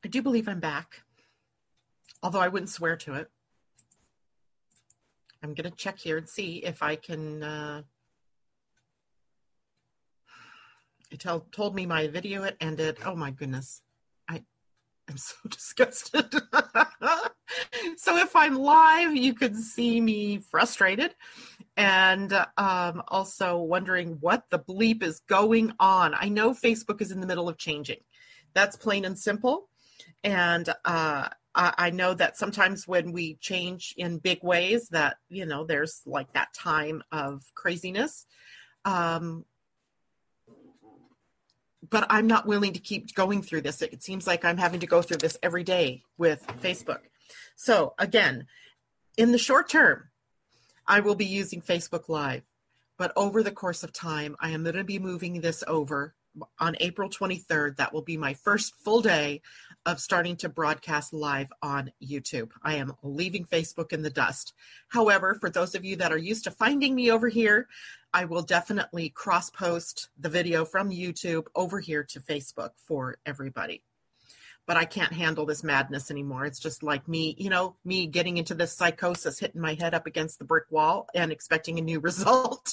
do believe I'm back, although I wouldn't swear to it. I'm going to check here and see if I can. It told me my video had ended. Oh my goodness. I'm so disgusted. So if I'm live, you could see me frustrated and also wondering what the bleep is going on. I know Facebook is in the middle of changing. That's plain and simple. And I know that sometimes when we change in big ways that, there's like that time of craziness. But I'm not willing to keep going through this. It seems like I'm having to go through this every day with Facebook. So again, in the short term, I will be using Facebook Live. But over the course of time, I am going to be moving this over on April 23rd. That will be my first full day of starting to broadcast live on YouTube. I am leaving Facebook in the dust. However, for those of you that are used to finding me over here, I will definitely cross-post the video from YouTube over here to Facebook for everybody. But I can't handle this madness anymore. It's just like me, me getting into this psychosis, hitting my head up against the brick wall and expecting a new result.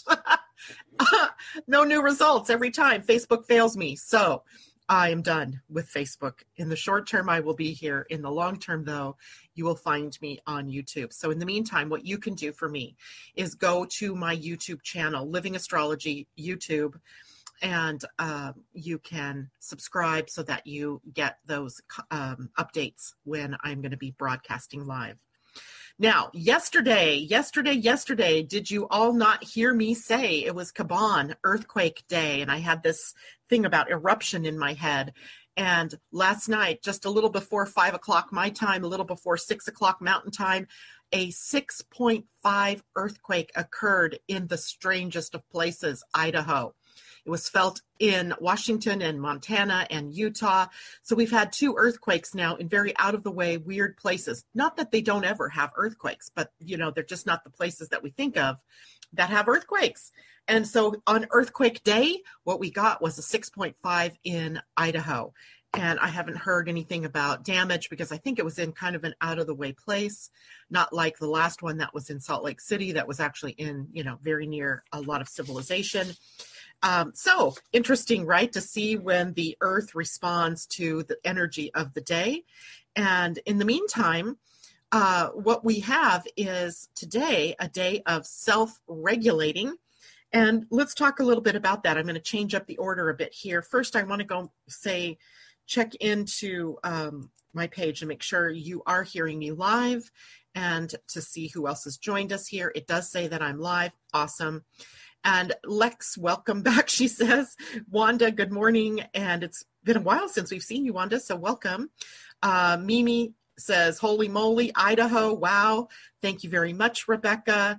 No new results every time. Facebook fails me. So I am done with Facebook. In the short term, I will be here. In the long term, though, you will find me on YouTube. So in the meantime, what you can do for me is go to my YouTube channel, Living Astrology YouTube, and you can subscribe so that you get those updates when I'm going to be broadcasting live. Now, yesterday, did you all not hear me say it was Kaban Earthquake Day? And I had this thing about eruption in my head. And last night, just a little before 5 o'clock my time, a little before 6 o'clock Mountain Time, a 6.5 earthquake occurred in the strangest of places, Idaho. It was felt in Washington and Montana and Utah. So we've had 2 earthquakes now in very out of the way, weird places. Not that they don't ever have earthquakes, but they're just not the places that we think of that have earthquakes. And so on Earthquake Day, what we got was a 6.5 in Idaho. And I haven't heard anything about damage because I think it was in kind of an out of the way place, not like the last one that was in Salt Lake City that was actually in, very near a lot of civilization. So interesting, right, to see when the earth responds to the energy of the day. And in the meantime, what we have is today a day of self-regulating. And let's talk a little bit about that. I'm going to change up the order a bit here. First, I want to go check into my page and make sure you are hearing me live and to see who else has joined us here. It does say that I'm live. Awesome. And Lex, welcome back, she says. Wanda, good morning. And it's been a while since we've seen you, Wanda, so welcome. Mimi says, holy moly, Idaho. Wow. Thank you very much, Rebecca.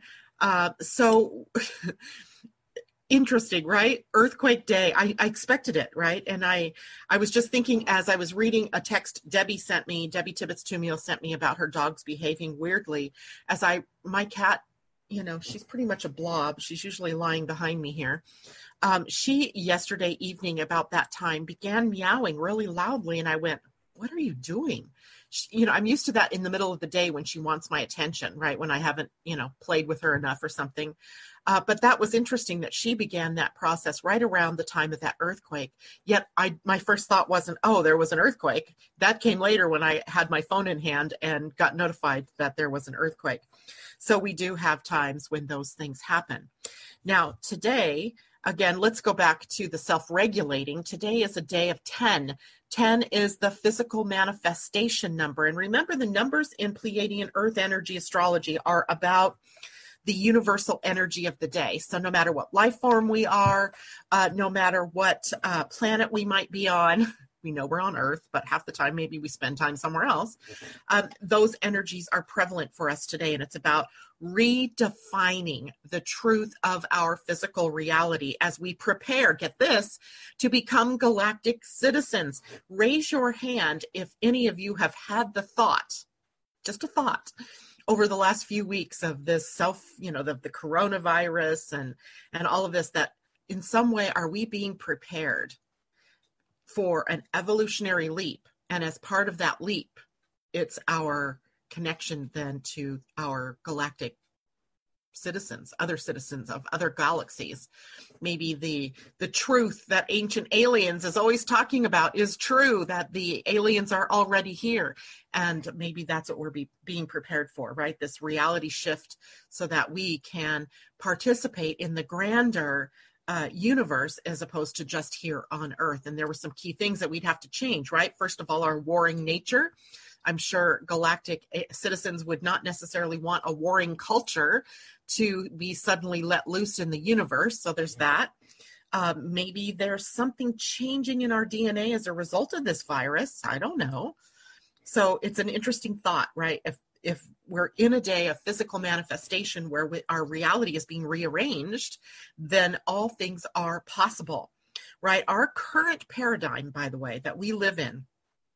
So interesting, right? Earthquake Day. I expected it, right? And I was just thinking as I was reading a text Debbie Tibbetts Tumio sent me about her dogs behaving weirdly. My cat, she's pretty much a blob. She's usually lying behind me here. She, yesterday evening about that time, began meowing really loudly. And I went, what are you doing? I'm used to that in the middle of the day when she wants my attention, right? When I haven't, played with her enough or something. But that was interesting that she began that process right around the time of that earthquake. Yet my first thought wasn't, oh, there was an earthquake. That came later when I had my phone in hand and got notified that there was an earthquake. So we do have times when those things happen. Now, today, again, let's go back to the self-regulating. Today is a day of 10. 10 is the physical manifestation number. And remember, the numbers in Pleiadian Earth energy astrology are about the universal energy of the day. So no matter what life form we are, no matter what planet we might be on, we know we're on Earth, but half the time maybe we spend time somewhere else. Those energies are prevalent for us today, and it's about redefining the truth of our physical reality as we prepare, get this, to become galactic citizens. Raise your hand if any of you have had the thought, just a thought, over the last few weeks of this the coronavirus and all of this, that in some way, are we being prepared for an evolutionary leap And as part of that leap, it's our connection then to our galactic citizens, other citizens of other galaxies. Maybe the truth that Ancient Aliens is always talking about is true, that the aliens are already here. And maybe that's what we're being prepared for, right? This reality shift so that we can participate in the grander universe as opposed to just here on Earth. And there were some key things that we'd have to change, right? First of all, our warring nature. I'm sure galactic citizens would not necessarily want a warring culture to be suddenly let loose in the universe. So there's that. Maybe there's something changing in our DNA as a result of this virus. I don't know. So it's an interesting thought, right? If we're in a day of physical manifestation where our reality is being rearranged, then all things are possible, right? Our current paradigm, by the way, that we live in,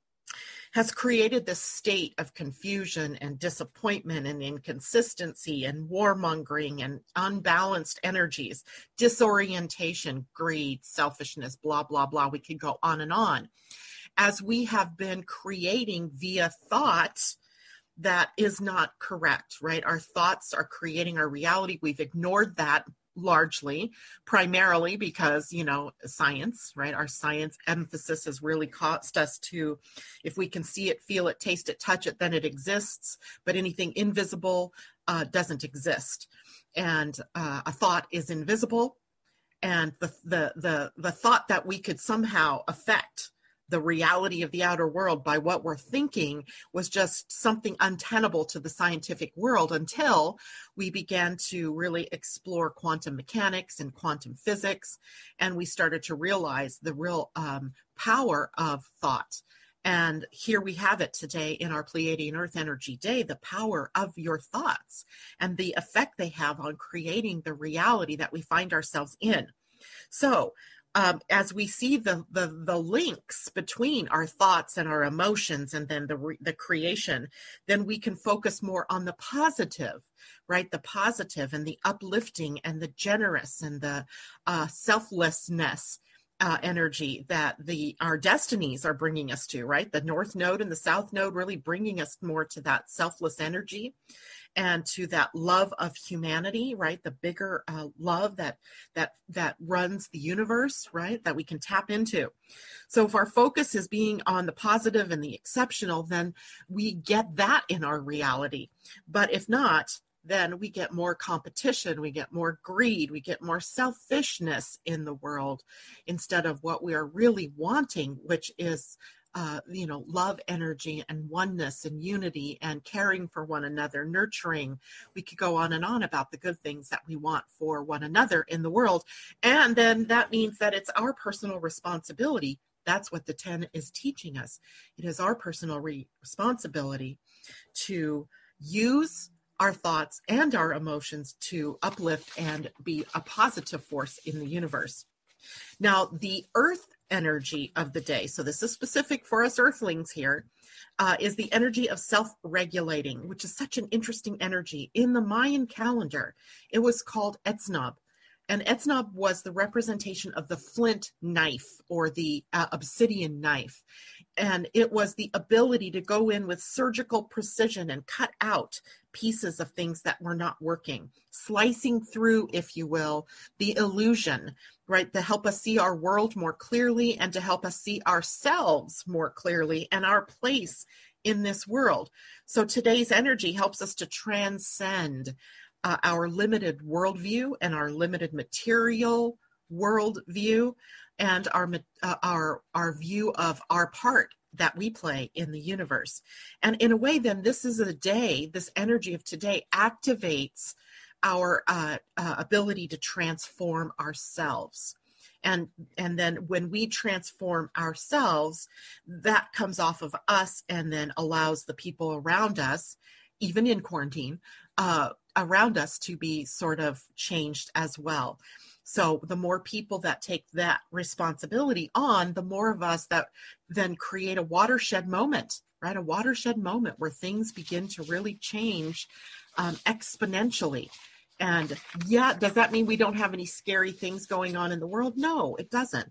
has created this state of confusion and disappointment and inconsistency and warmongering and unbalanced energies, disorientation, greed, selfishness, blah, blah, blah. We could go on and on. As we have been creating via thought that is not correct, right? Our thoughts are creating our reality. We've ignored that largely, primarily because, science, right? Our science emphasis has really caused us to, if we can see it, feel it, taste it, touch it, then it exists. But anything invisible doesn't exist. And a thought is invisible. And the thought that we could somehow affect the reality of the outer world by what we're thinking was just something untenable to the scientific world until we began to really explore quantum mechanics and quantum physics. And we started to realize the real power of thought. And here we have it today in our Pleiadian Earth Energy Day, the power of your thoughts and the effect they have on creating the reality that we find ourselves in. So, as we see the links between our thoughts and our emotions and then the creation, then we can focus more on the positive, right? The positive and the uplifting and the generous and the selflessness energy that our destinies are bringing us to, right? The North Node and the South Node really bringing us more to that selfless energy and to that love of humanity, right? The bigger love that runs the universe, right? That we can tap into. So if our focus is being on the positive and the exceptional, then we get that in our reality. But if not, then we get more competition, we get more greed, we get more selfishness in the world instead of what we are really wanting, which is love, energy, and oneness and unity and caring for one another, nurturing. We could go on and on about the good things that we want for one another in the world. And then that means that it's our personal responsibility. That's what the 10 is teaching us. It is our personal responsibility to use our thoughts and our emotions to uplift and be a positive force in the universe. Now, the earth energy of the day, so this is specific for us earthlings here, is the energy of self-regulating, which is such an interesting energy. In the Mayan calendar, it was called Etznab. And Etznab was the representation of the flint knife or the obsidian knife. And it was the ability to go in with surgical precision and cut out pieces of things that were not working, slicing through, if you will, the illusion, right, to help us see our world more clearly and to help us see ourselves more clearly and our place in this world. So today's energy helps us to transcend our limited worldview and our limited material worldview and our view of our part that we play in the universe. And in a way, then, this is a day, this energy of today activates our ability to transform ourselves. And then when we transform ourselves, that comes off of us and then allows the people around us, even in quarantine, around us to be sort of changed as well. So the more people that take that responsibility on, the more of us that then create a watershed moment, right? A watershed moment where things begin to really change exponentially. And yeah, does that mean we don't have any scary things going on in the world? No, it doesn't.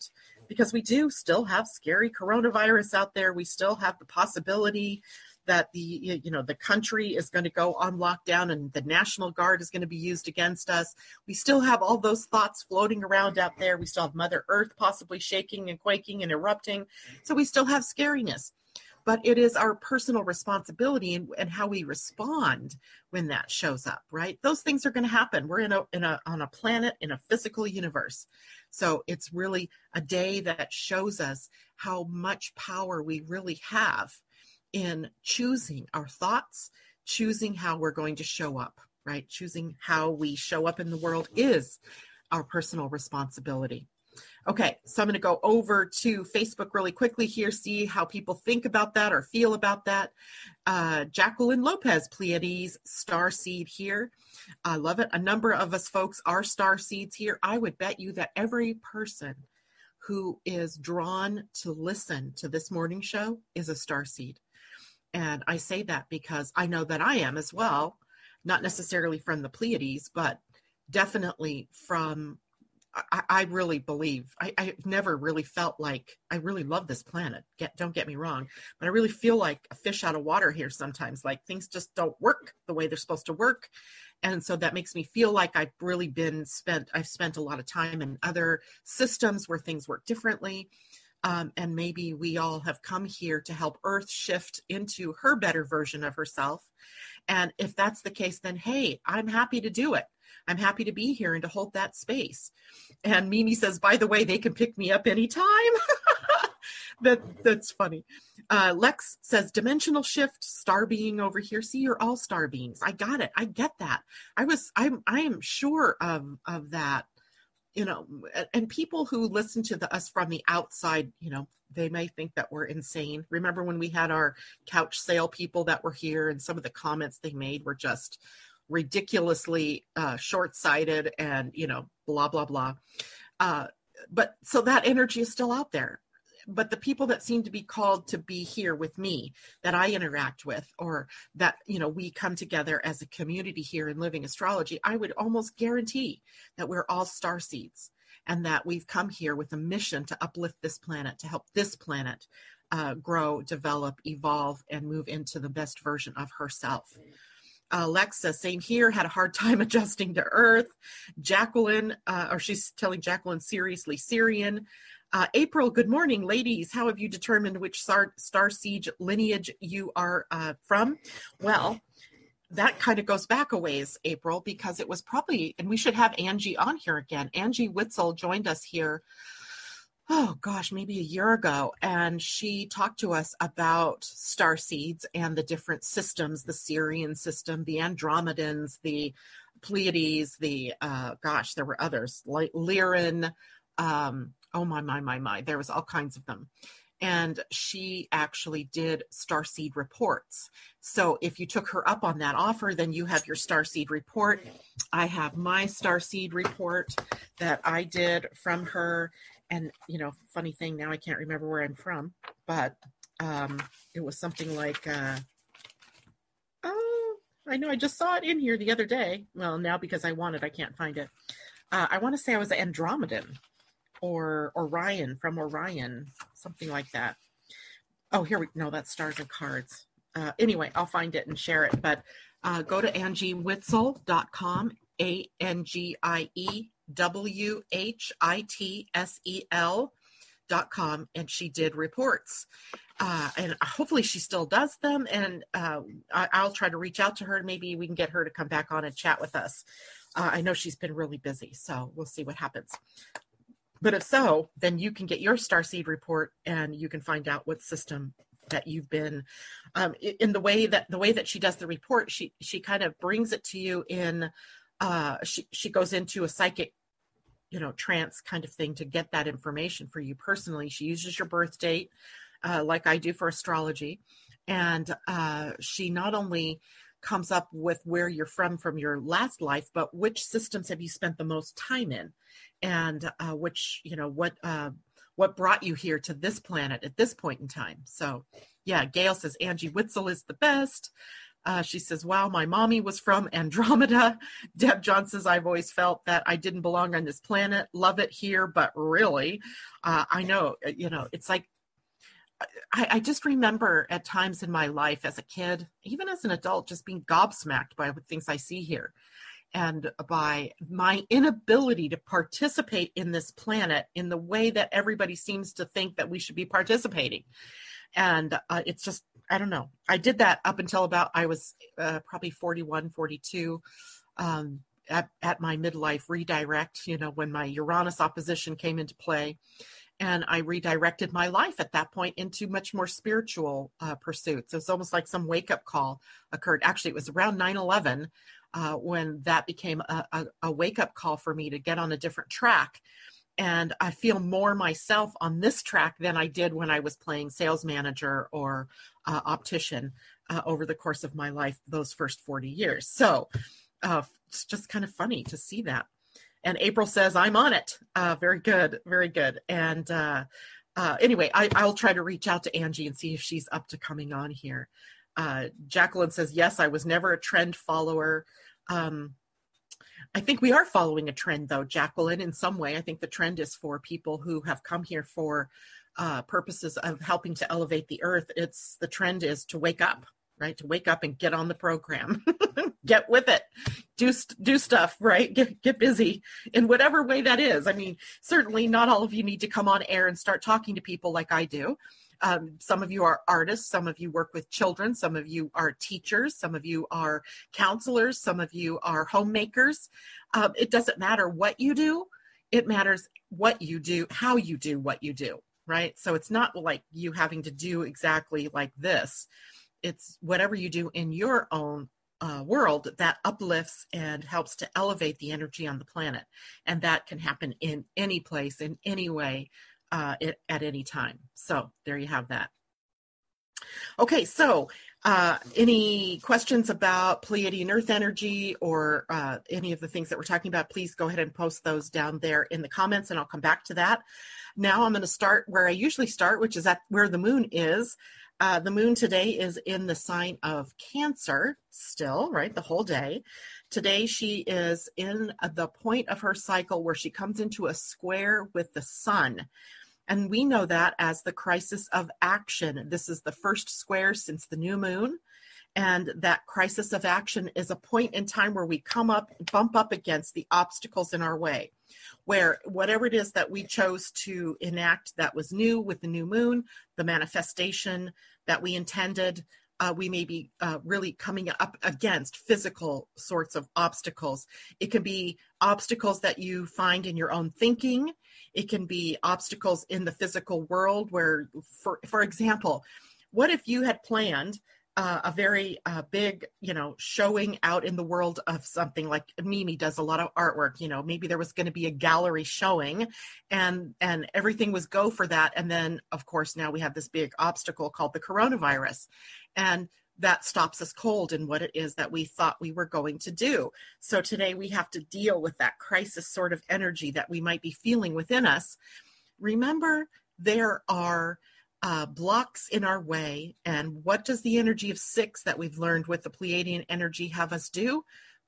because we do still have scary coronavirus out there. We still have the possibility that the country is going to go on lockdown and the National Guard is going to be used against us. We still have all those thoughts floating around out there. We still have Mother Earth possibly shaking and quaking and erupting. So we still have scariness. But it is our personal responsibility and how we respond when that shows up, right? Those things are going to happen. We're on a planet, in a physical universe. So it's really a day that shows us how much power we really have in choosing our thoughts, choosing how we're going to show up, right? Choosing how we show up in the world is our personal responsibility. Okay, so I'm going to go over to Facebook really quickly here, see how people think about that or feel about that. Jacqueline Lopez, Pleiades, star seed here. I love it. A number of us folks are star seeds here. I would bet you that every person who is drawn to listen to this morning show is a star seed. And I say that because I know that I am as well, not necessarily from the Pleiades, but definitely from I really believe, I've never really felt like, I really love this planet, don't get me wrong, but I really feel like a fish out of water here sometimes, like things just don't work the way they're supposed to work. And so that makes me feel like I've really I've spent a lot of time in other systems where things work differently. And maybe we all have come here to help Earth shift into her better version of herself. And if that's the case, then hey, I'm happy to do it. I'm happy to be here and to hold that space. And Mimi says, by the way, they can pick me up anytime. That's funny. Lex says, dimensional shift, star being over here. See, you're all star beings. I got it. I get that. I am sure of that, and people who listen to us from the outside, they may think that we're insane. Remember when we had our couch sale people that were here, and some of the comments they made were just ridiculously short-sighted and, blah, blah, blah. But so that energy is still out there. But the people that seem to be called to be here with me, that I interact with, or that, we come together as a community here in Living Astrology, I would almost guarantee that we're all star seeds and that we've come here with a mission to uplift this planet, to help this planet grow, develop, evolve, and move into the best version of herself. Alexa, same here, had a hard time adjusting to Earth. Jacqueline, or she's telling Jacqueline, seriously, Syrian. April, good morning, ladies. How have you determined which star seed lineage you are from? Well, that kind of goes back a ways, April, because it was probably, and we should have Angie on here again. Angie Witzel joined us here, oh gosh, maybe a year ago, and she talked to us about star seeds and the different systems, the Sirian system, the Andromedans, the Pleiades, there were others, like Lyran, oh my, there was all kinds of them. And she actually did starseed reports. So if you took her up on that offer, then you have your starseed report. I have my starseed report that I did from her. And, funny thing, now I can't remember where I'm from, but it was something like, I know I just saw it in here the other day. Well, now because I want it, I can't find it. I want to say I was an Andromedan. Or Orion, from Orion, something like that. Oh, that's Stars and Cards. Anyway, I'll find it and share it. But go to angiewitzel.com, ANGIEWHITSEL.com, and she did reports. And hopefully she still does them. And I'll try to reach out to her. And maybe we can get her to come back on and chat with us. I know she's been really busy, so we'll see what happens. But if so, then you can get your starseed report and you can find out what system that you've been in. The way that she does the report, she kind of brings it to you in, she goes into a psychic, trance kind of thing to get that information for you personally. She uses your birth date, like I do for astrology. And she not only comes up with where you're from your last life, but which systems have you spent the most time in, and what brought you here to this planet at this point in time. So yeah, Gail says Angie Witzel is the best. She says, wow, my mommy was from Andromeda. Deb John says, I've always felt that I didn't belong on this planet. Love it here, but really, I know, it's like, I just remember at times in my life as a kid, even as an adult, just being gobsmacked by the things I see here and by my inability to participate in this planet in the way that everybody seems to think that we should be participating. And it's just, I don't know. I did that up until about, I was probably 41, 42, at my midlife redirect, when my Uranus opposition came into play. And I redirected my life at that point into much more spiritual pursuits. It's almost like some wake-up call occurred. Actually, it was around 9/11 when that became a wake-up call for me to get on a different track. And I feel more myself on this track than I did when I was playing sales manager or optician over the course of my life, those first 40 years. So it's just kind of funny to see that. And April says, I'm on it. Very good. Very good. And anyway, I'll try to reach out to Angie and see if she's up to coming on here. Jacqueline says, yes, I was never a trend follower. I think we are following a trend, though, Jacqueline, in some way. I think the trend is for people who have come here for purposes of helping to elevate the earth. The trend is to wake up, right? To wake up and get on the program, get with it, do stuff, right? Get busy in whatever way that is. I mean, certainly not all of you need to come on air and start talking to people like I do. Some of you are artists, some of you work with children, some of you are teachers, some of you are counselors, some of you are homemakers. It doesn't matter what you do. It matters what you do, how you do what you do, right? So it's not like you having to do exactly like this. It's whatever you do in your own world that uplifts and helps to elevate the energy on the planet. And that can happen in any place, in any way, at any time. So there you have that. Okay, so any questions about Pleiadian Earth energy or any of the things that we're talking about, please go ahead and post those down there in the comments, and I'll come back to that. Now I'm going to start where I usually start, which is at where the moon is. The moon today is in the sign of Cancer still, right, the whole day. Today she is in the point of her cycle where she comes into a square with the sun. And we know that as the crisis of action. This is the first square since the new moon. And that crisis of action is a point in time where we bump up against the obstacles in our way, where whatever it is that we chose to enact that was new with the new moon, the manifestation that we intended, we may be really coming up against physical sorts of obstacles. It can be obstacles that you find in your own thinking. It can be obstacles in the physical world where, for example, what if you had planned a very big, showing out in the world of something like Mimi does a lot of artwork, maybe there was going to be a gallery showing and everything was go for that. And then, of course, now we have this big obstacle called the coronavirus. And that stops us cold in what it is that we thought we were going to do. So today we have to deal with that crisis sort of energy that we might be feeling within us. Remember, there are blocks in our way. And what does the energy of 6 that we've learned with the Pleiadian energy have us do?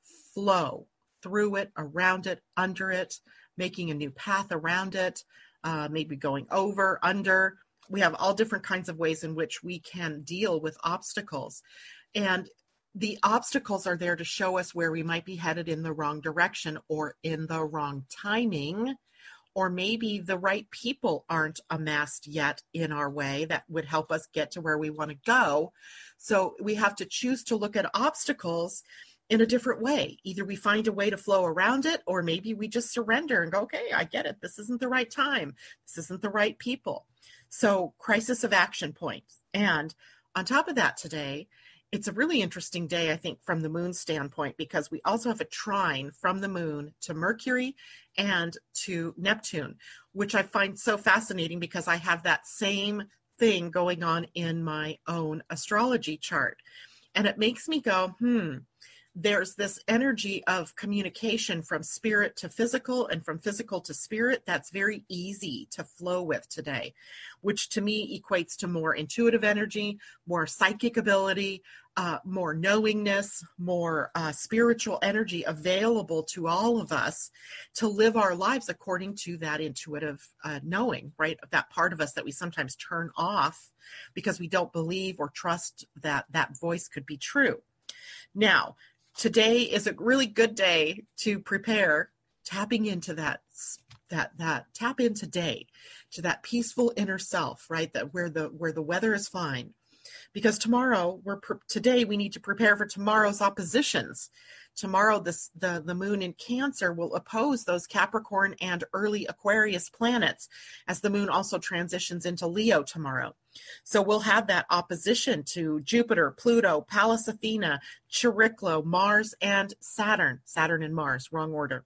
Flow through it, around it, under it, making a new path around it, maybe going over, under. We have all different kinds of ways in which we can deal with obstacles. And the obstacles are there to show us where we might be headed in the wrong direction or in the wrong timing, or maybe the right people aren't amassed yet in our way that would help us get to where we want to go. So we have to choose to look at obstacles in a different way. Either we find a way to flow around it, or maybe we just surrender and go, okay, I get it. This isn't the right time. This isn't the right people. So crisis of action points. And on top of that today, it's a really interesting day, I think, from the moon standpoint, because we also have a trine from the moon to Mercury and to Neptune, which I find so fascinating because I have that same thing going on in my own astrology chart. And it makes me go, there's this energy of communication from spirit to physical and from physical to spirit that's very easy to flow with today, which to me equates to more intuitive energy, more psychic ability, more knowingness, more spiritual energy available to all of us to live our lives according to that intuitive knowing, right? That part of us that we sometimes turn off because we don't believe or trust that that voice could be true. Now, today is a really good day to prepare, tapping into that tap in today to that peaceful inner self, right? That where the weather is fine. Because today we need to prepare for tomorrow's oppositions. Tomorrow, the moon in Cancer will oppose those Capricorn and early Aquarius planets, as the moon also transitions into Leo tomorrow. So we'll have that opposition to Jupiter, Pluto, Pallas Athena, Chariklo, Mars, and Saturn. Saturn and Mars, wrong order.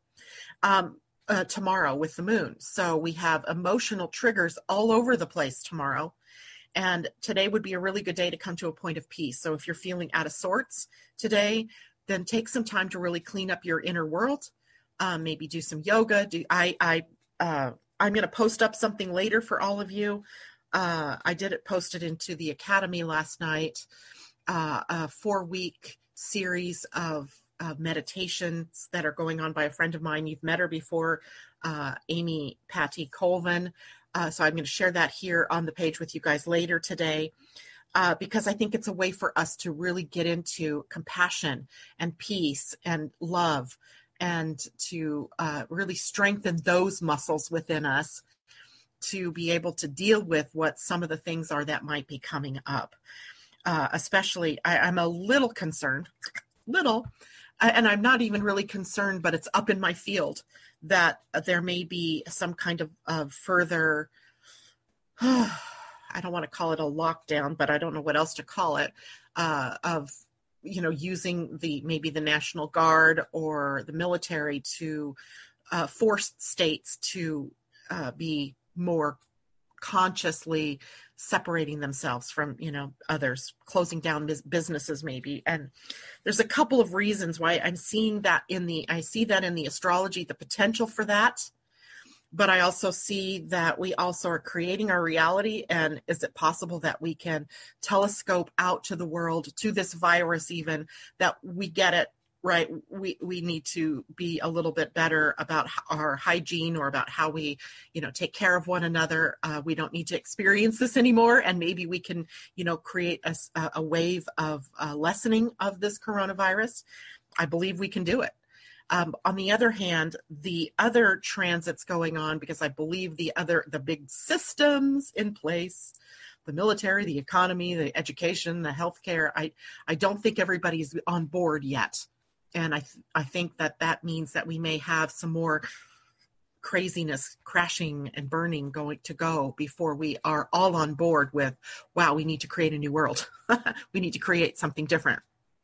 Tomorrow with the moon. So we have emotional triggers all over the place tomorrow. And today would be a really good day to come to a point of peace. So if you're feeling out of sorts today, then take some time to really clean up your inner world. Maybe do some yoga. I'm going to post up something later for all of you. I posted into the Academy last night, a 4-week series of meditations that are going on by a friend of mine. You've met her before, Amy Patty Colvin. So I'm going to share that here on the page with you guys later today, because I think it's a way for us to really get into compassion and peace and love, and to really strengthen those muscles within us to be able to deal with what some of the things are that might be coming up. Especially, I'm a little concerned, and I'm not even really concerned, but it's up in my field that there may be some kind of further, I don't want to call it a lockdown, but I don't know what else to call it, of, using maybe the National Guard or the military to force states to be more consciously separating themselves from, others, closing down businesses maybe. And there's a couple of reasons why I'm seeing that I see that in the astrology, the potential for that. But I also see that we also are creating our reality. And is it possible that we can telescope out to the world, to this virus even, that we get it right? We need to be a little bit better about our hygiene, or about how we, take care of one another. We don't need to experience this anymore. And maybe we can, create a wave of lessening of this coronavirus. I believe we can do it. On the other hand, the other transits going on, because I believe the big systems in place, the military, the economy, the education, the healthcare, I don't think everybody's on board yet. And I think that means that we may have some more craziness, crashing and burning going to go before we are all on board with, wow, we need to create a new world. We need to create something different.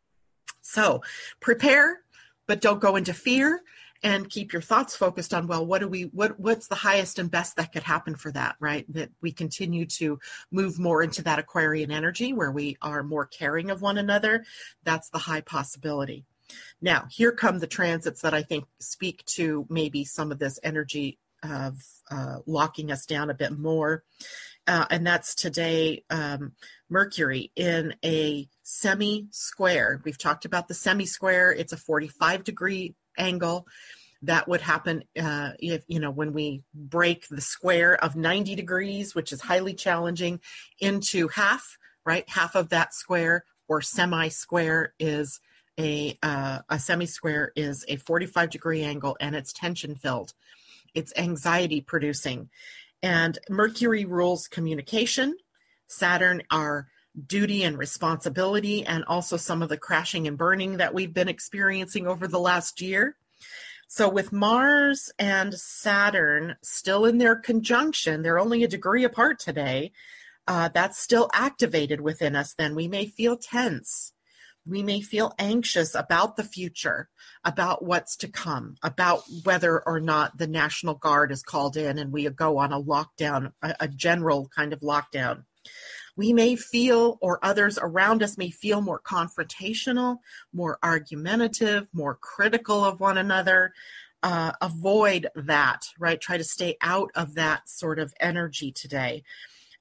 So prepare, but don't go into fear, and keep your thoughts focused on, well, what's the highest and best that could happen for that, right? That we continue to move more into that Aquarian energy where we are more caring of one another. That's the high possibility. Now, here come the transits that I think speak to maybe some of this energy of locking us down a bit more. And that's today, Mercury in a semi-square. We've talked about the semi-square. It's a 45-degree angle. That would happen if, when we break the square of 90 degrees, which is highly challenging, into half, right? Half of that square, or semi-square, is a semi-square is a 45-degree angle, and it's tension-filled. It's anxiety-producing. And Mercury rules communication. Saturn, our duty and responsibility, and also some of the crashing and burning that we've been experiencing over the last year. So with Mars and Saturn still in their conjunction, they're only a degree apart today, that's still activated within us. Then we may feel tense. We may feel anxious about the future, about what's to come, about whether or not the National Guard is called in and we go on a lockdown, a general kind of lockdown. We may feel, or others around us may feel, more confrontational, more argumentative, more critical of one another. Avoid that, right? Try to stay out of that sort of energy today.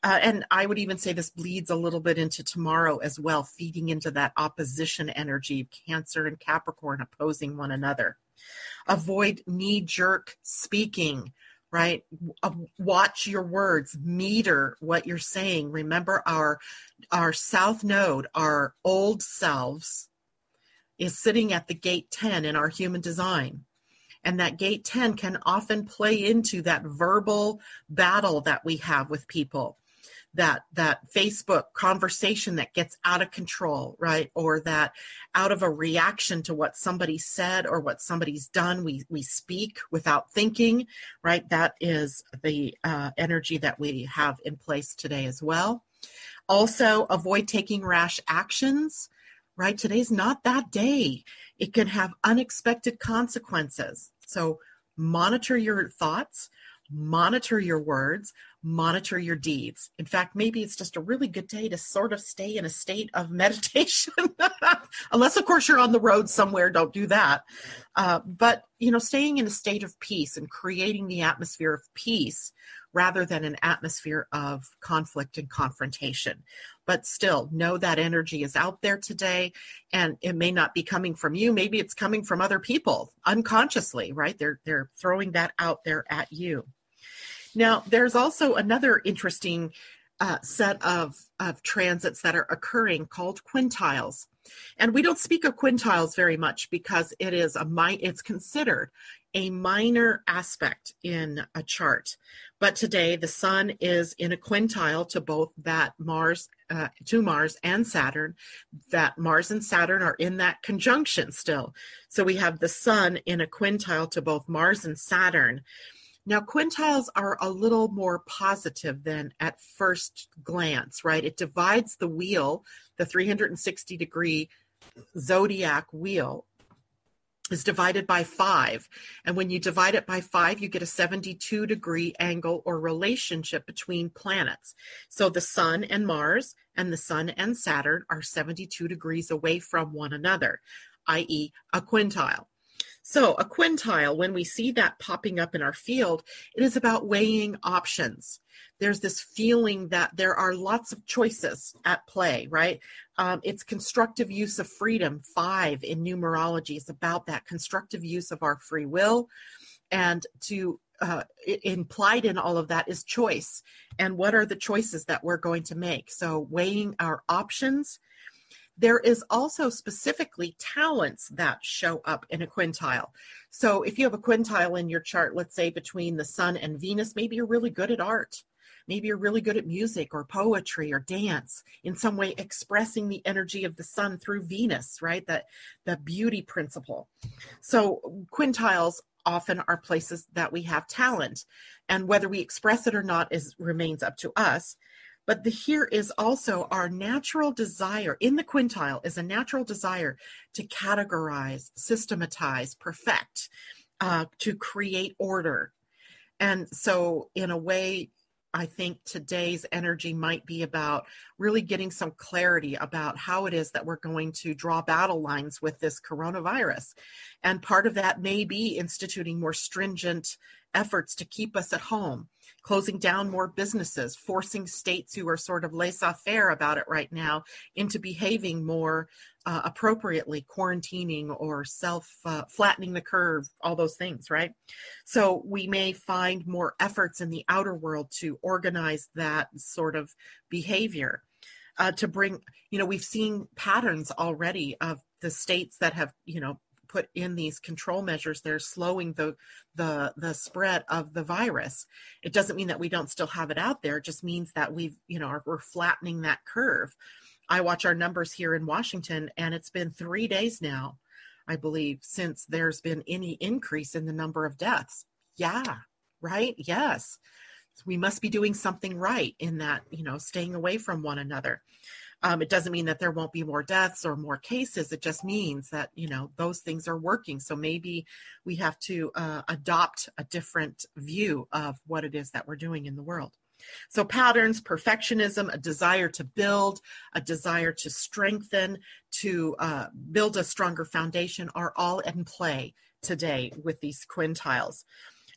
And I would even say this bleeds a little bit into tomorrow as well, feeding into that opposition energy of Cancer and Capricorn opposing one another. Avoid knee-jerk speaking, right? Watch your words, meter what you're saying. Remember our South Node, our old selves, is sitting at the gate 10 in our human design. And that gate 10 can often play into that verbal battle that we have with people, that Facebook conversation that gets out of control, right? Or that out of a reaction to what somebody said or what somebody's done, we speak without thinking, right? That is the energy that we have in place today as well. Also, avoid taking rash actions, right? Today's not that day. It can have unexpected consequences. So monitor your thoughts, monitor your words, monitor your deeds. In fact, maybe it's just a really good day to sort of stay in a state of meditation. Unless, of course, you're on the road somewhere, don't do that. But, staying in a state of peace and creating the atmosphere of peace rather than an atmosphere of conflict and confrontation. But still, know that energy is out there today, and it may not be coming from you. Maybe it's coming from other people unconsciously, right? They're throwing that out there at you. Now, there's also another interesting set of transits that are occurring called quintiles. And we don't speak of quintiles very much because it's considered a minor aspect in a chart. But today the sun is in a quintile to both Mars and Saturn. That Mars and Saturn are in that conjunction still. So we have the sun in a quintile to both Mars and Saturn. Now, quintiles are a little more positive than at first glance, right? It divides the wheel, the 360-degree zodiac wheel is divided by 5. And when you divide it by 5, you get a 72-degree angle or relationship between planets. So the sun and Mars and the sun and Saturn are 72 degrees away from one another, i.e. a quintile. So a quintile, when we see that popping up in our field, it is about weighing options. There's this feeling that there are lots of choices at play, right? It's constructive use of freedom. 5 in numerology is about that constructive use of our free will. And implied in all of that is choice. And what are the choices that we're going to make? So weighing our options. There is also specifically talents that show up in a quintile. So if you have a quintile in your chart, let's say between the sun and Venus, maybe you're really good at art. Maybe you're really good at music or poetry or dance, in some way expressing the energy of the sun through Venus, right? The beauty principle. So quintiles often are places that we have talent, and whether we express it or not remains up to us. But here is also our natural desire in the quintile is a natural desire to categorize, systematize, perfect, to create order. And so in a way, I think today's energy might be about really getting some clarity about how it is that we're going to draw battle lines with this coronavirus. And part of that may be instituting more stringent efforts to keep us at home, closing down more businesses, forcing states who are sort of laissez-faire about it right now into behaving more appropriately, quarantining or flattening the curve, all those things, right? So we may find more efforts in the outer world to organize that sort of behavior, to bring, we've seen patterns already of the states that have, put in these control measures. They're slowing the spread of the virus. It doesn't mean that we don't still have it out there. It just means that we're flattening that curve. I watch our numbers here in Washington, and it's been 3 days now, I believe, since there's been any increase in the number of deaths. Yeah, right? Yes. We must be doing something right in that, staying away from one another. It doesn't mean that there won't be more deaths or more cases. It just means that, those things are working. So maybe we have to adopt a different view of what it is that we're doing in the world. So patterns, perfectionism, a desire to build, a desire to strengthen, to build a stronger foundation are all in play today with these quintiles.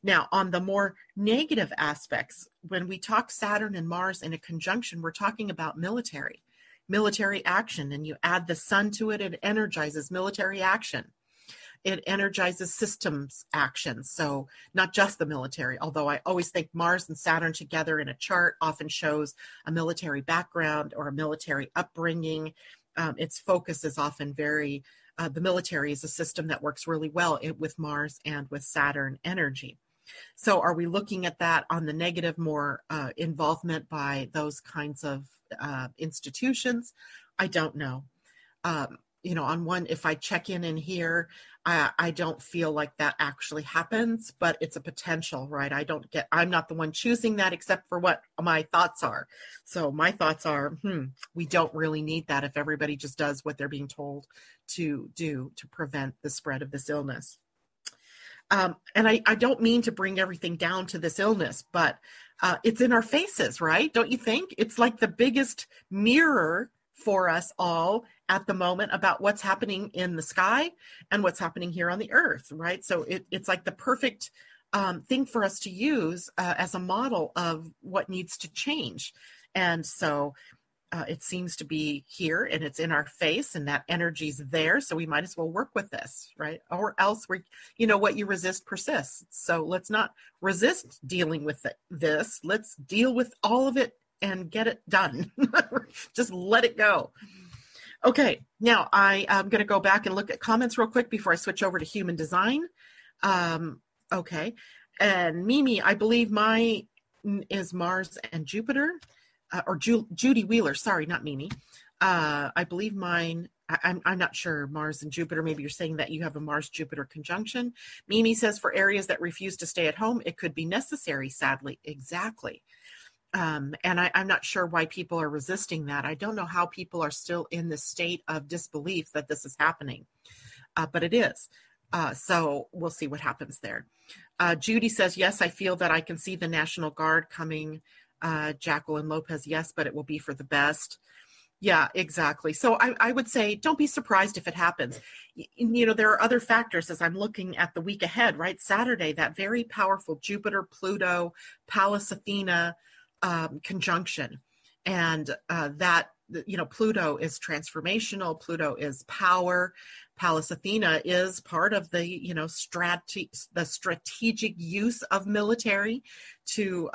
Now, on the more negative aspects, when we talk Saturn and Mars in a conjunction, we're talking about military action, and you add the sun to it, it energizes military action. It energizes systems action. So not just the military, although I always think Mars and Saturn together in a chart often shows a military background or a military upbringing. Its focus is often very, the military is a system that works really well with Mars and with Saturn energy. So are we looking at that on the negative, more involvement by those kinds of institutions? I don't know. On one, if I check in here, I don't feel like that actually happens, but it's a potential, right? I'm not the one choosing that except for what my thoughts are. So my thoughts are, we don't really need that if everybody just does what they're being told to do to prevent the spread of this illness. And I don't mean to bring everything down to this illness, but it's in our faces, right? Don't you think? It's like the biggest mirror for us all at the moment about what's happening in the sky and what's happening here on the earth, right? So it's like the perfect thing for us to use as a model of what needs to change. And so it seems to be here and it's in our face and that energy's there. So we might as well work with this, right? Or else what you resist persists. So let's not resist dealing with this. Let's deal with all of it and get it done. Just let it go. Okay, now I'm going to go back and look at comments real quick before I switch over to human design. Okay, and Mimi, I believe mine is Mars and Jupiter, or Judy Wheeler, sorry, not Mimi. I believe mine, I'm not sure, Mars and Jupiter, maybe you're saying that you have a Mars-Jupiter conjunction. Mimi says for areas that refuse to stay at home, it could be necessary, sadly. Exactly. And I'm not sure why people are resisting that. I don't know how people are still in this state of disbelief that this is happening, but it is. So we'll see what happens there. Judy says, yes, I feel that I can see the National Guard coming. Jacqueline Lopez, yes, but it will be for the best. Yeah, exactly. So I would say don't be surprised if it happens. There are other factors as I'm looking at the week ahead, right? Saturday, that very powerful Jupiter, Pluto, Pallas Athena conjunction. And Pluto is transformational. Pluto is power. Pallas Athena is part of the, the strategic use of military to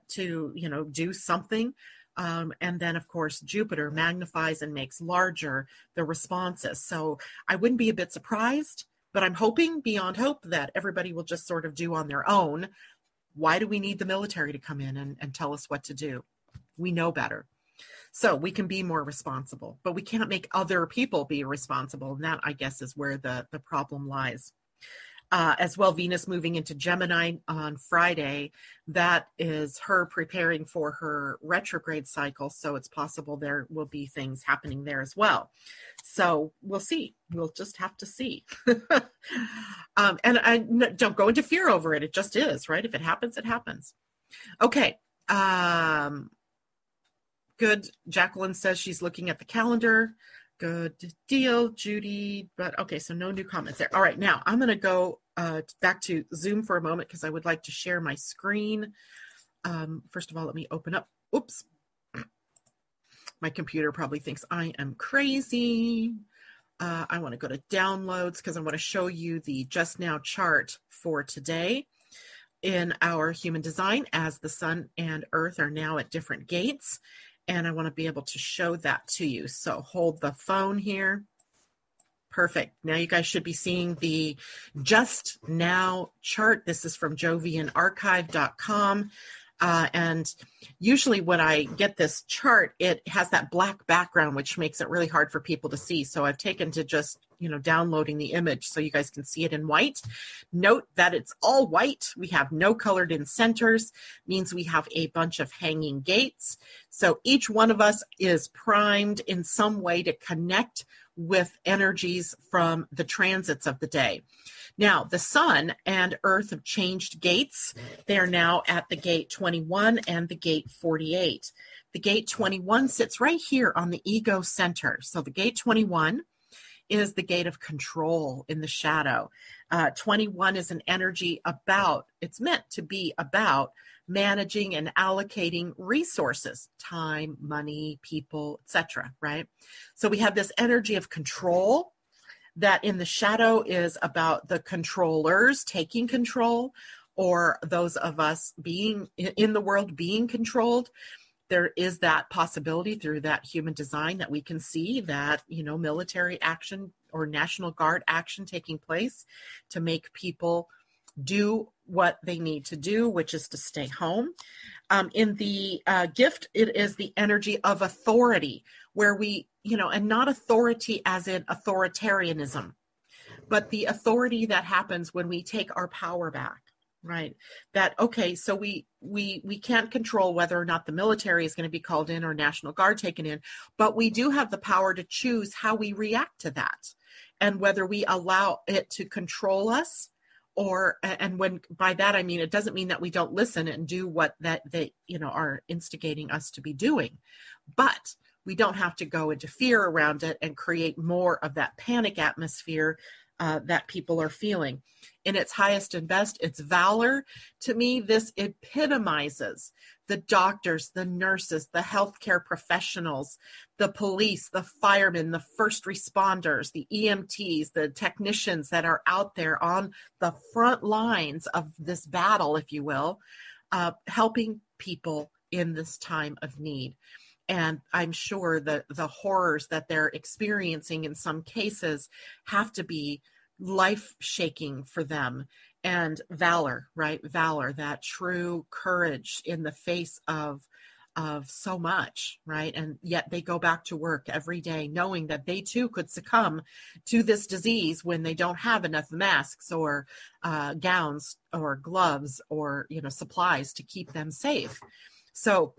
do something. And then, of course, Jupiter magnifies and makes larger the responses. So I wouldn't be a bit surprised, but I'm hoping beyond hope that everybody will just sort of do on their own. Why do we need the military to come in and tell us what to do? We know better. So we can be more responsible, but we can't make other people be responsible. And that, I guess, is where the problem lies. As well, Venus moving into Gemini on Friday, that is her preparing for her retrograde cycle. So it's possible there will be things happening there as well. So we'll see. We'll just have to see. And I don't go into fear over it. It just is, right? If it happens, it happens. Okay. Good. Jacqueline says she's looking at the calendar. Good deal, Judy. But okay, so no new comments there. All right, now I'm going to go back to Zoom for a moment because I would like to share my screen. First of all, let me open up. Oops. My computer probably thinks I am crazy. I want to go to downloads because I want to show you the Just Now chart for today in our human design as the sun and earth are now at different gates. And I want to be able to show that to you. So hold the phone here. Perfect. Now you guys should be seeing the Just Now chart. This is from jovianarchive.com. And usually when I get this chart, it has that black background, which makes it really hard for people to see. So I've taken to just, downloading the image so you guys can see it in white. Note that it's all white. We have no colored in centers, means we have a bunch of hanging gates. So each one of us is primed in some way to connect with energies from the transits of the day. Now, the sun and earth have changed gates. They are now at the gate 21 and the gate 48. The gate 21 sits right here on the ego center. So the gate 21 is the gate of control in the shadow. 21 is an energy it's meant to be about managing and allocating resources, time, money, people, etc., right? So we have this energy of control that in the shadow is about the controllers taking control, or those of us being in the world being controlled. There is that possibility through that human design that we can see that, military action or National Guard action taking place to make people do what they need to do, which is to stay home. In the gift, it is the energy of authority, where we, and not authority as in authoritarianism, but the authority that happens when we take our power back. Right. That, okay, so we can't control whether or not the military is going to be called in or National Guard taken in, but we do have the power to choose how we react to that and whether we allow it to control us and when by that, I mean, it doesn't mean that we don't listen and do what that they, are instigating us to be doing, but we don't have to go into fear around it and create more of that panic atmosphere that people are feeling. In its highest and best, it's valor. To me, this epitomizes the doctors, the nurses, the healthcare professionals, the police, the firemen, the first responders, the EMTs, the technicians that are out there on the front lines of this battle, if you will, helping people in this time of need. And I'm sure that the horrors that they're experiencing in some cases have to be life-shaking for them. And valor, right? Valor, that true courage in the face of so much, right? And yet they go back to work every day knowing that they too could succumb to this disease when they don't have enough masks or gowns or gloves or, supplies to keep them safe. So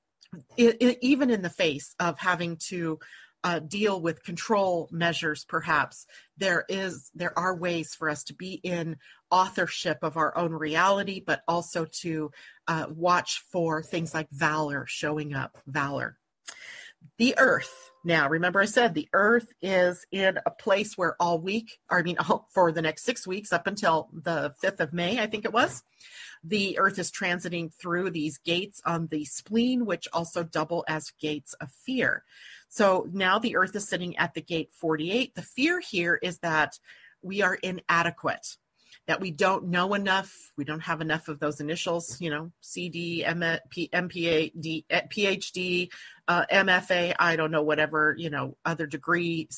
even in the face of having to deal with control measures, perhaps there are ways for us to be in authorship of our own reality, but also to watch for things like valor showing up. Valor. The earth. Now, remember I said the earth is in a place where for the next 6 weeks up until the 5th of May, I think it was, the earth is transiting through these gates on the spleen, which also double as gates of fear. So now the earth is sitting at the gate 48. The fear here is that we are inadequate, that we don't know enough. We don't have enough of those initials, CD, MPA, PhD, MFA, I don't know, whatever, other degree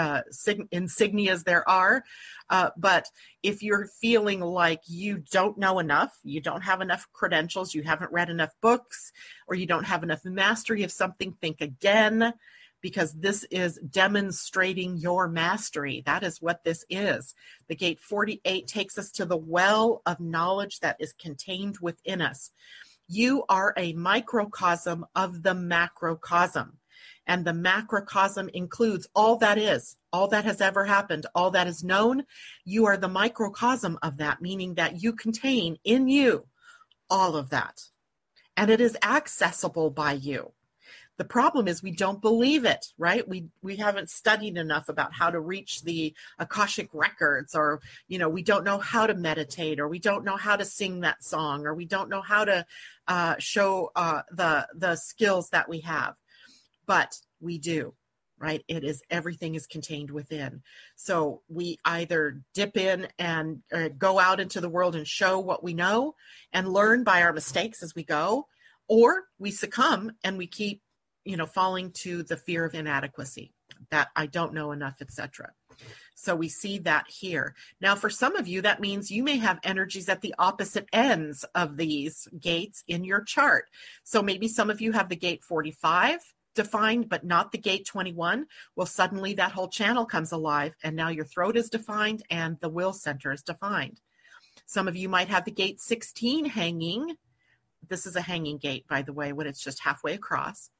insignias there are. But if you're feeling like you don't know enough, you don't have enough credentials, you haven't read enough books, or you don't have enough mastery of something, think again, because this is demonstrating your mastery. That is what this is. The gate 48 takes us to the well of knowledge that is contained within us. You are a microcosm of the macrocosm. And the macrocosm includes all that is, all that has ever happened, all that is known. You are the microcosm of that, meaning that you contain in you all of that. And it is accessible by you. The problem is we don't believe it, right? We haven't studied enough about how to reach the Akashic records, or, we don't know how to meditate, or we don't know how to sing that song, or we don't know how to show the skills that we have. But we do, right? Everything is contained within. So we either dip in and go out into the world and show what we know and learn by our mistakes as we go, or we succumb and we keep falling to the fear of inadequacy, that I don't know enough, etc. So we see that here. Now, for some of you, that means you may have energies at the opposite ends of these gates in your chart. So maybe some of you have the gate 45 defined, but not the gate 21. Well, suddenly that whole channel comes alive, and now your throat is defined and the will center is defined. Some of you might have the gate 16 hanging. This is a hanging gate, by the way, when it's just halfway across.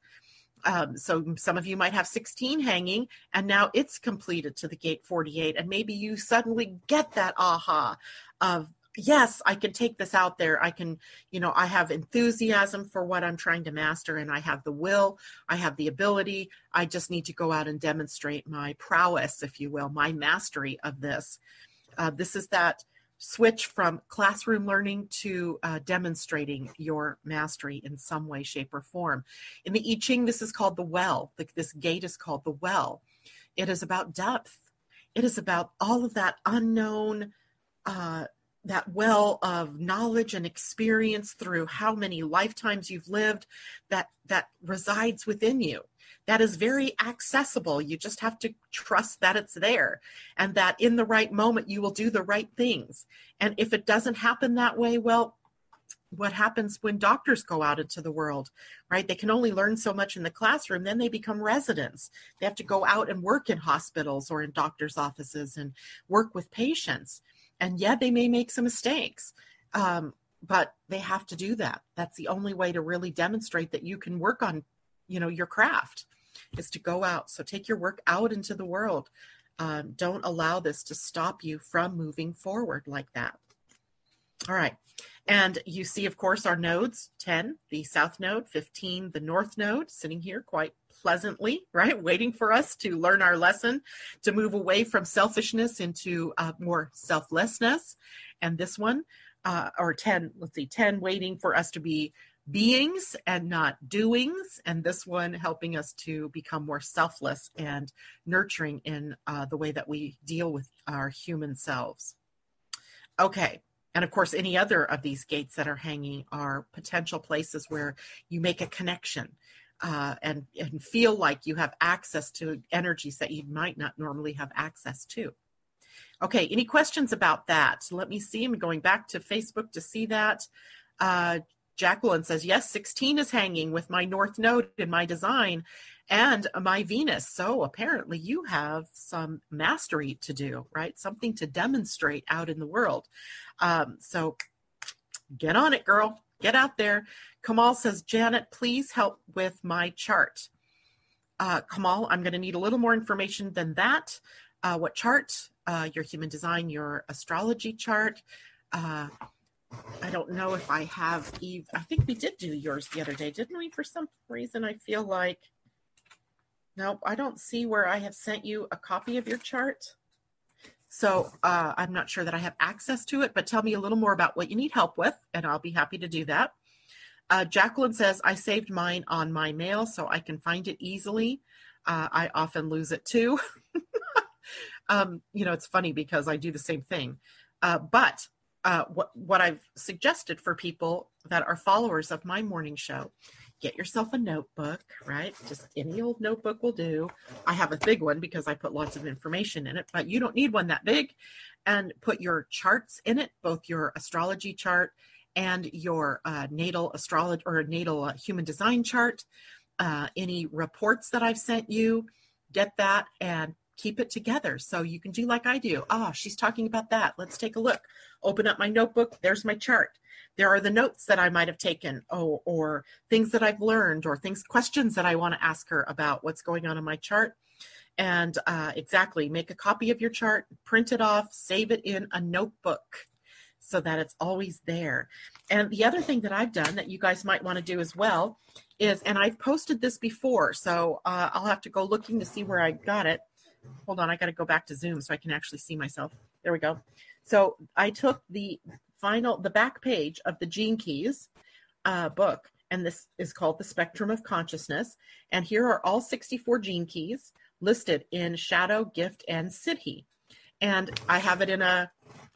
So some of you might have 16 hanging, and now it's completed to the gate 48. And maybe you suddenly get that aha of, yes, I can take this out there. I can, I have enthusiasm for what I'm trying to master, and I have the will, I have the ability. I just need to go out and demonstrate my prowess, if you will, my mastery of this. This is that switch from classroom learning to demonstrating your mastery in some way, shape, or form. In the I Ching, this is called the well. This gate is called the well. It is about depth. It is about all of that unknown, that well of knowledge and experience through how many lifetimes you've lived that resides within you. That is very accessible. You just have to trust that it's there, and that in the right moment you will do the right things. And if it doesn't happen that way, well, what happens when doctors go out into the world, right? They can only learn so much in the classroom. Then they become residents. They have to go out and work in hospitals or in doctors' offices and work with patients. And yeah, they may make some mistakes, but they have to do that. That's the only way to really demonstrate that you can work on, your craft, is to go out. So take your work out into the world. Don't allow this to stop you from moving forward like that. All right. And you see, of course, our nodes, 10, the south node, 15, the north node, sitting here quite pleasantly, right? Waiting for us to learn our lesson, to move away from selfishness into more selflessness. And this one, or 10, 10 waiting for us to be beings and not doings. And this one helping us to become more selfless and nurturing in the way that we deal with our human selves. Okay. And of course, any other of these gates that are hanging are potential places where you make a connection and feel like you have access to energies that you might not normally have access to. Okay, any questions about that? Let me see. I'm going back to Facebook to see that. Jacqueline says, yes, 16 is hanging with my North Node in my design and my Venus. So apparently you have some mastery to do, right? Something to demonstrate out in the world. So get on it, girl. Get out there. Kamal says, Janet, please help with my chart. Kamal, I'm going to need a little more information than that. What chart? Your human design, your astrology chart. I don't know if I have Eve. I think we did do yours the other day, didn't we? For some reason, I feel like, no, I don't see where I have sent you a copy of your chart. So I'm not sure that I have access to it, but tell me a little more about what you need help with, and I'll be happy to do that. Jacqueline says, I saved mine on my mail so I can find it easily. I often lose it too. It's funny because I do the same thing. But what I've suggested for people that are followers of my morning show, get yourself a notebook, right? Just any old notebook will do. I have a big one because I put lots of information in it, but you don't need one that big. And put your charts in it, both your astrology chart and your natal astrology or natal human design chart. Any reports that I've sent you, get that and keep it together so you can do like I do. She's talking about that. Let's take a look. Open up my notebook. There's my chart. There are the notes that I might have taken, or things that I've learned, or questions that I want to ask her about what's going on in my chart. And exactly, make a copy of your chart, print it off, save it in a notebook so that it's always there. And the other thing that I've done that you guys might want to do as well is, and I've posted this before, so I'll have to go looking to see where I got it. Hold on, I got to go back to Zoom so I can actually see myself. There we go. So I took the back page of the Gene Keys book, and this is called The Spectrum of Consciousness. And here are all 64 Gene Keys listed in Shadow, Gift, and Siddhi. And I have it in a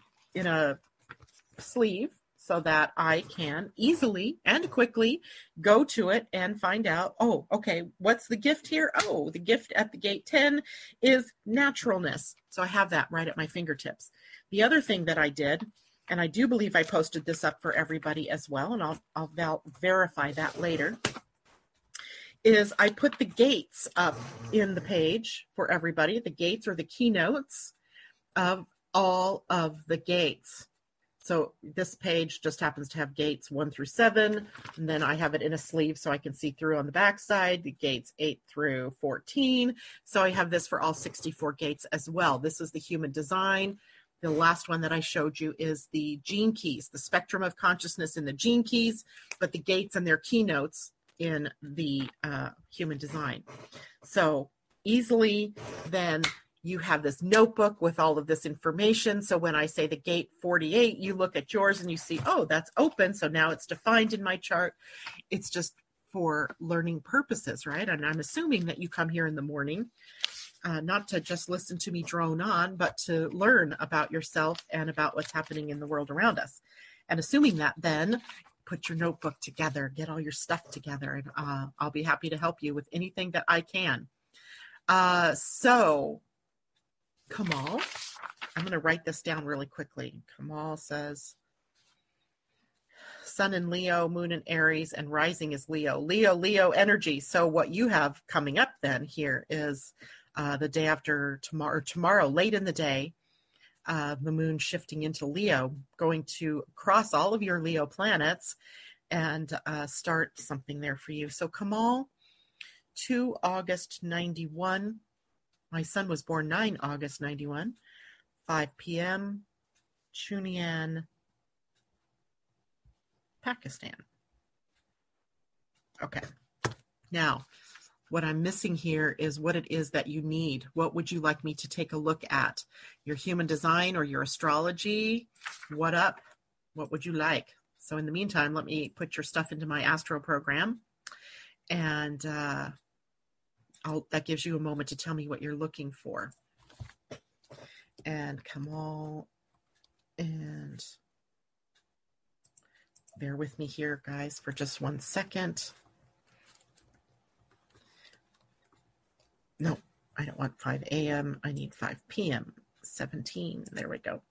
sleeve so that I can easily and quickly go to it and find out, okay, what's the gift here? The gift at the gate 10 is naturalness. So I have that right at my fingertips. The other thing that I did, and I do believe I posted this up for everybody as well, and I'll verify that later, is I put the gates up in the page for everybody. The gates are the keynotes of all of the gates. So this page just happens to have gates 1 through 7, and then I have it in a sleeve so I can see through on the back side, the gates 8 through 14. So I have this for all 64 gates as well. This is the human design. The last one that I showed you is the gene keys, the spectrum of consciousness in the gene keys, but the gates and their keynotes in the human design. So easily then you have this notebook with all of this information. So when I say the gate 48, you look at yours and you see, oh, that's open. So now it's defined in my chart. It's just for learning purposes, right? And I'm assuming that you come here in the morning, not to just listen to me drone on, but to learn about yourself and about what's happening in the world around us. And assuming that, then put your notebook together, get all your stuff together, and I'll be happy to help you with anything that I can. So Kamal, I'm going to write this down really quickly. Kamal says, Sun in Leo, Moon in Aries, and rising is Leo. Leo energy. So what you have coming up then here is the day after tomorrow, late in the day, the moon shifting into Leo, going to cross all of your Leo planets and start something there for you. So Kamal, 2 August 91. My son was born 9 August 91, 5 p.m., Chunian, Pakistan. Okay. Now, what I'm missing here is what it is that you need. What would you like me to take a look at? Your human design or your astrology? What up? What would you like? So in the meantime, let me put your stuff into my astro program. And that gives you a moment to tell me what you're looking for. And Kamal, and bear with me here, guys, for just 1 second. No, I don't want 5 a.m. I need 5 p.m. 17. There we go.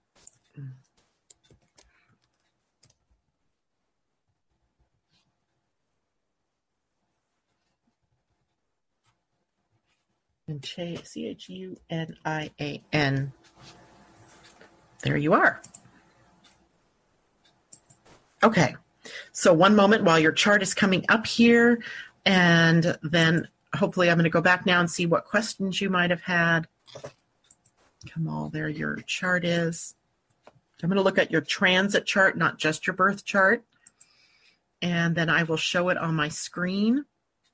And Chunian. There you are. Okay. So 1 moment while your chart is coming up here, and then hopefully I'm going to go back now and see what questions you might have had. Kamal, there your chart is. I'm going to look at your transit chart, not just your birth chart. And then I will show it on my screen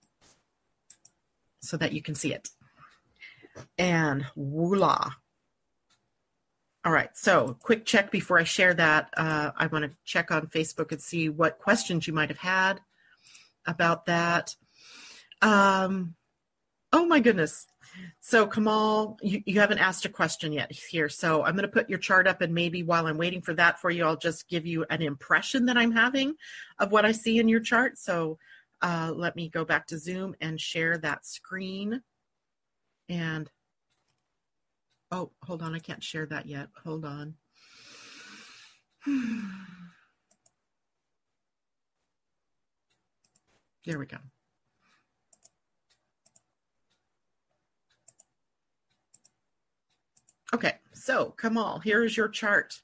so that you can see it. And voila. All right, so quick check before I share that. I want to check on Facebook and see what questions you might have had about that. Oh my goodness. So Kamal, you haven't asked a question yet here. So I'm going to put your chart up, and maybe while I'm waiting for that for you, I'll just give you an impression that I'm having of what I see in your chart. So let me go back to Zoom and share that screen. And, oh, hold on. I can't share that yet. Hold on. There we go. Okay, so Kamal, here is your chart.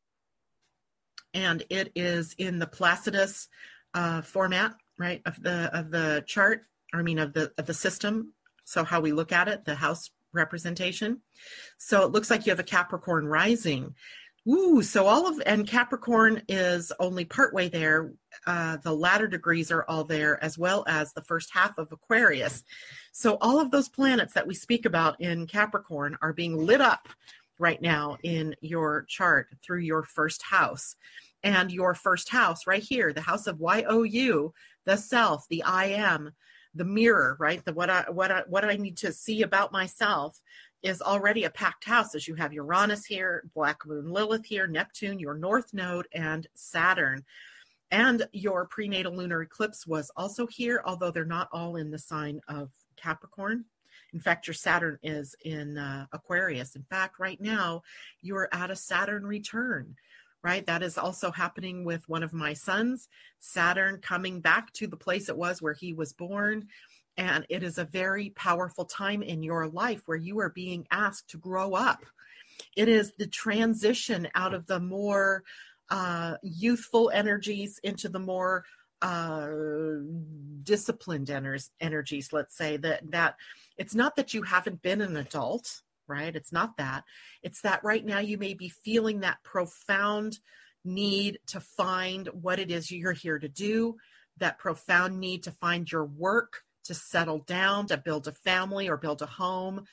And it is in the Placidus format, right, of the chart, of the system. So how we look at it, the house representation. So it looks like you have a Capricorn rising. Ooh, so and Capricorn is only partway there. The latter degrees are all there, as well as the first half of Aquarius. So all of those planets that we speak about in Capricorn are being lit up right now in your chart through your first house. And your first house right here, the house of YOU, the self, the I am, the mirror, right? The what I need to see about myself is already a packed house, as you have Uranus here, Black Moon Lilith here, Neptune, your North Node, and Saturn. And your prenatal lunar eclipse was also here, although they're not all in the sign of Capricorn. In fact, your Saturn is in Aquarius. In fact, right now, you are at a Saturn return, right? That is also happening with one of my sons, Saturn coming back to the place it was where he was born. And it is a very powerful time in your life where you are being asked to grow up. It is the transition out of the more youthful energies into the more disciplined energies, let's say, that it's not that you haven't been an adult, right? It's not that. It's that right now you may be feeling that profound need to find what it is you're here to do, that profound need to find your work, to settle down, to build a family or build a home,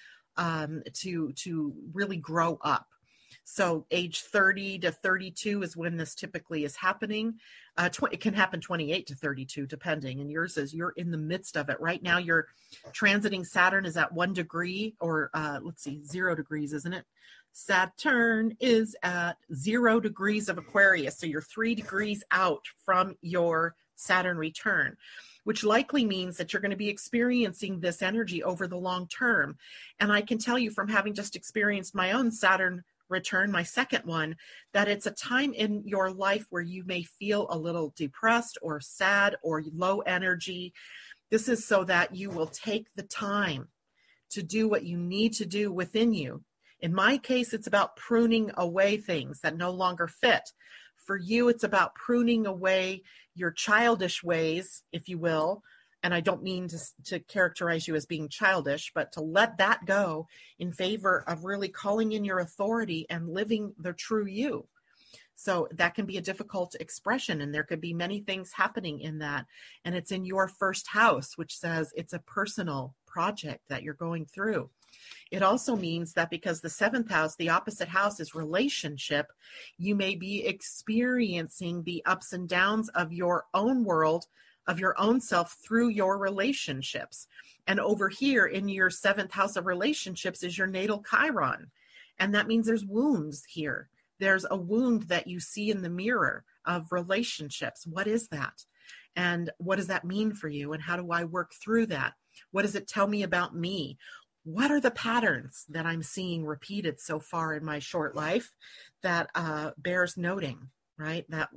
to really grow up. So age 30 to 32 is when this typically is happening. It can happen 28 to 32, depending. And yours is, you're in the midst of it. Right now, you're transiting Saturn is at 1 degree, or 0 degrees, isn't it? Saturn is at 0 degrees of Aquarius. So you're 3 degrees out from your Saturn return, which likely means that you're going to be experiencing this energy over the long term. And I can tell you from having just experienced my own Saturn return, my second one, that it's a time in your life where you may feel a little depressed or sad or low energy. This is so that you will take the time to do what you need to do within you. In my case, it's about pruning away things that no longer fit. For you, it's about pruning away your childish ways, if you will. And I don't mean to characterize you as being childish, but to let that go in favor of really calling in your authority and living the true you. So that can be a difficult expression, and there could be many things happening in that. And it's in your first house, which says it's a personal project that you're going through. It also means that because the seventh house, the opposite house, is relationship, you may be experiencing the ups and downs of your own world, of your own self through your relationships. And over here in your seventh house of relationships is your natal Chiron. And that means there's wounds here. There's a wound that you see in the mirror of relationships. What is that? And what does that mean for you? And how do I work through that? What does it tell me about me? What are the patterns that I'm seeing repeated so far in my short life that bears noting, right? That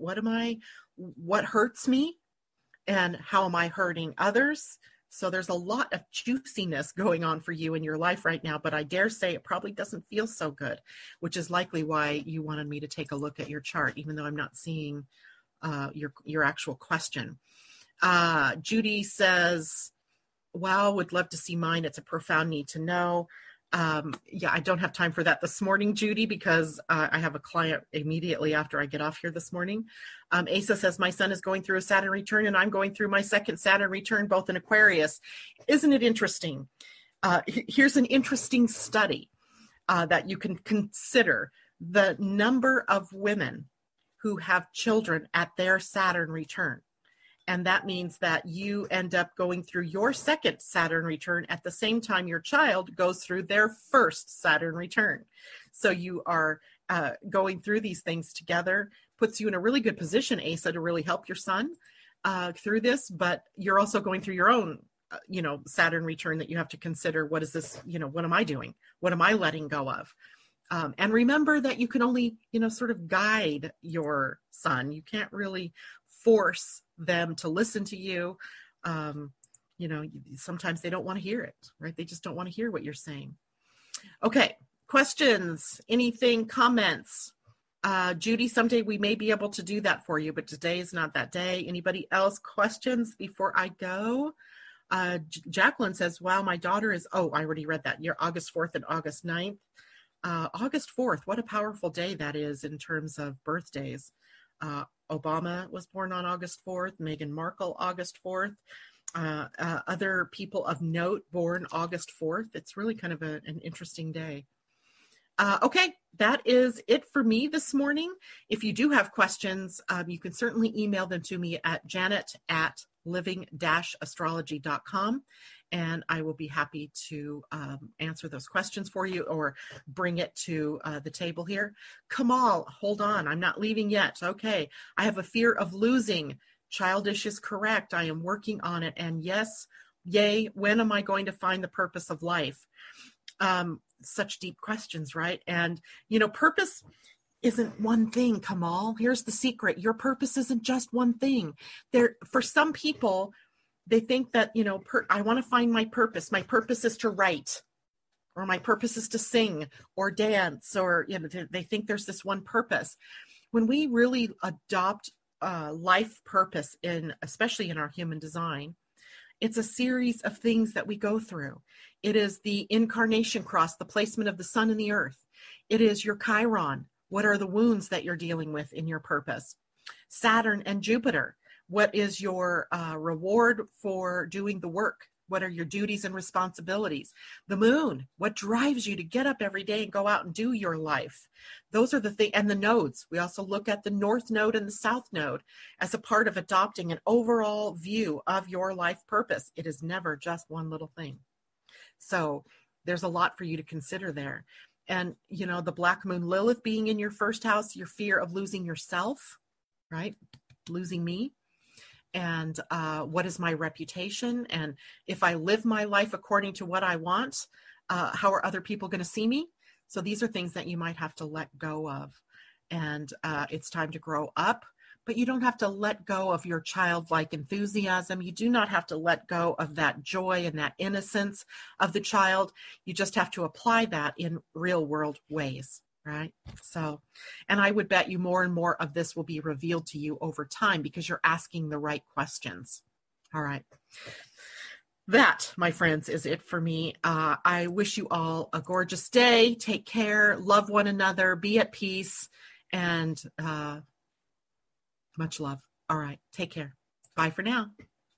what hurts me? And how am I hurting others? So there's a lot of juiciness going on for you in your life right now, but I dare say it probably doesn't feel so good, which is likely why you wanted me to take a look at your chart, even though I'm not seeing your actual question. Judy says, wow, would love to see mine. It's a profound need to know. I don't have time for that this morning, Judy, because I have a client immediately after I get off here this morning. Asa says, my son is going through a Saturn return and I'm going through my second Saturn return, both in Aquarius. Isn't it interesting? Here's an interesting study that you can consider. The number of women who have children at their Saturn return. And that means that you end up going through your second Saturn return at the same time your child goes through their first Saturn return. So you are going through these things together, puts you in a really good position, Asa, to really help your son through this. But you're also going through your own, Saturn return that you have to consider. What is this? What am I doing? What am I letting go of? And remember that you can only, sort of guide your son. You can't really force them to listen to you. Sometimes they don't want to hear it, right? They just don't want to hear what you're saying. Okay. Questions, anything, comments? Judy, someday we may be able to do that for you, but today is not that day. Anybody else questions before I go? Jacqueline says, wow, my daughter is, I already read that. You're August 4th and August 9th. August 4th, what a powerful day that is in terms of birthdays. Obama was born on August 4th, Meghan Markle, August 4th, other people of note born August 4th. It's really kind of an interesting day. Okay, that is it for me this morning. If you do have questions, you can certainly email them to me at janet@living-astrology.com. And I will be happy to answer those questions for you or bring it to the table here. Kamal, hold on. I'm not leaving yet. Okay. I have a fear of losing. Childish is correct. I am working on it. And yes, yay, when am I going to find the purpose of life? Such deep questions, right? And, purpose isn't one thing, Kamal. Here's the secret. Your purpose isn't just one thing. For some people, they think that, I want to find my purpose. My purpose is to write, or my purpose is to sing or dance, or, they think there's this one purpose. When we really adopt life purpose especially in our human design, It's a series of things that we go through. It is the incarnation cross, the placement of the sun and the earth. It is your Chiron. What are the wounds that you're dealing with in your purpose? Saturn and Jupiter. What is your reward for doing the work? What are your duties and responsibilities? The moon, what drives you to get up every day and go out and do your life? Those are the things. And the nodes. We also look at the north node and the south node as a part of adopting an overall view of your life purpose. It is never just one little thing. So there's a lot for you to consider there. And, you know, the black moon Lilith being in your first house, your fear of losing yourself, right? Losing me. And what is my reputation? And if I live my life according to what I want, how are other people going to see me? So these are things that you might have to let go of. And it's time to grow up, but you don't have to let go of your childlike enthusiasm. You do not have to let go of that joy and that innocence of the child. You just have to apply that in real world ways. Right? So, and I would bet you more and more of this will be revealed to you over time because you're asking the right questions. All right. That, my friends, is it for me. I wish you all a gorgeous day. Take care. Love one another. Be at peace. And much love. All right. Take care. Bye for now.